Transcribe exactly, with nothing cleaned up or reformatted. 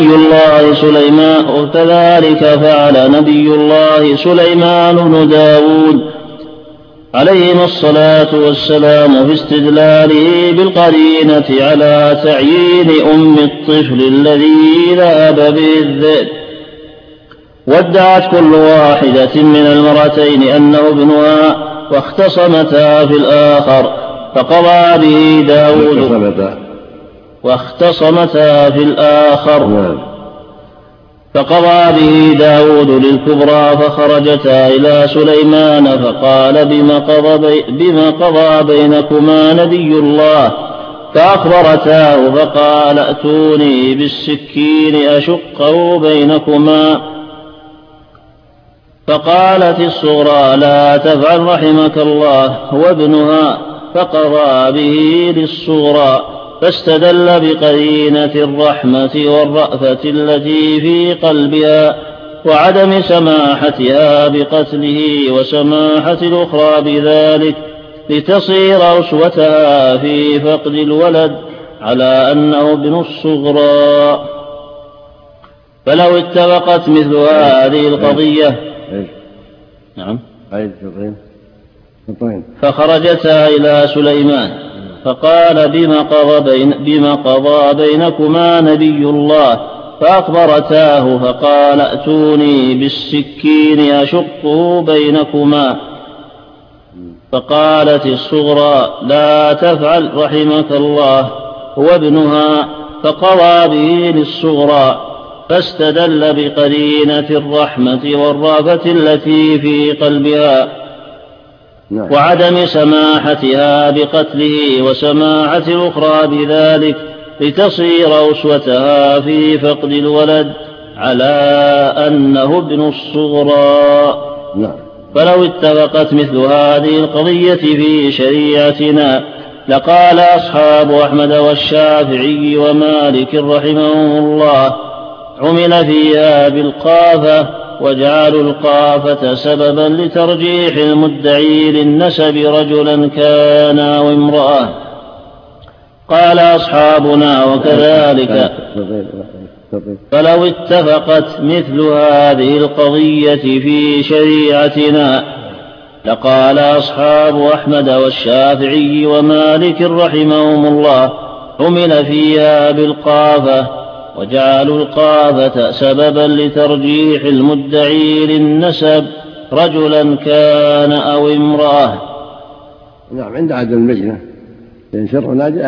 الله سليمان وكذلك فعل نبي الله سليمان بن داود عليهما الصلاة والسلام في استدلاله بالقرينة على تعيين أم الطفل الذي ذهب به الذئب. وادعت كل واحدة من المرأتين أنه ابنها واختصمتا في الآخر فقضى به داود واختصمتا في الآخر فقضى به داود للكبرى فخرجتا إلى سليمان فقال بما قضى, بما قضى بينكما نبي الله فأخبرتاه فقال ائتوني بالسكين أشقه بينكما. فقالت الصغرى لا تفعل رحمك الله وابنها فقضى به للصغرى فاستدل بقرينة الرحمة والرأفة التي في قلبها وعدم سماحتها بقتله وسماحة الأخرى بذلك لتصير أسوتها في فقد الولد على أنه ابن الصغرى. فلو اتفقت مثل هذه القضية نعم فخرجتا إلى سليمان فقال بما قضى, بين بما قضى بينكما نبي الله فأخبرتاه فقال ائتوني بالسكين أشقه بينكما. فقالت الصغرى لا تفعل رحمك الله وابنها فقضى به للصغرى فاستدل بقرينة الرحمة والرأفة التي في قلبها وعدم سماحتها بقتله وسماحة الأخرى بذلك لتصير أسوتها في فقد الولد على أنه ابن الصغرى. فلو اتفقت مثل هذه القضية في شريعتنا لقال أصحاب أحمد والشافعي ومالك رحمهم الله عمل فيها بالقافة وجعلوا القافة سببا لترجيح المدعي للنسب رجلا كان أو امرأة. قال أصحابنا وكذلك فلو اتفقت مثل هذه القضية في شريعتنا لقال أصحاب أحمد والشافعي ومالك رحمهم الله عمل فيها بالقافة وجعلوا القافة سببا لترجيح المدعي للنسب رجلا كان أو امرأة. نعم عند عدم اللجنة لأن شرعنا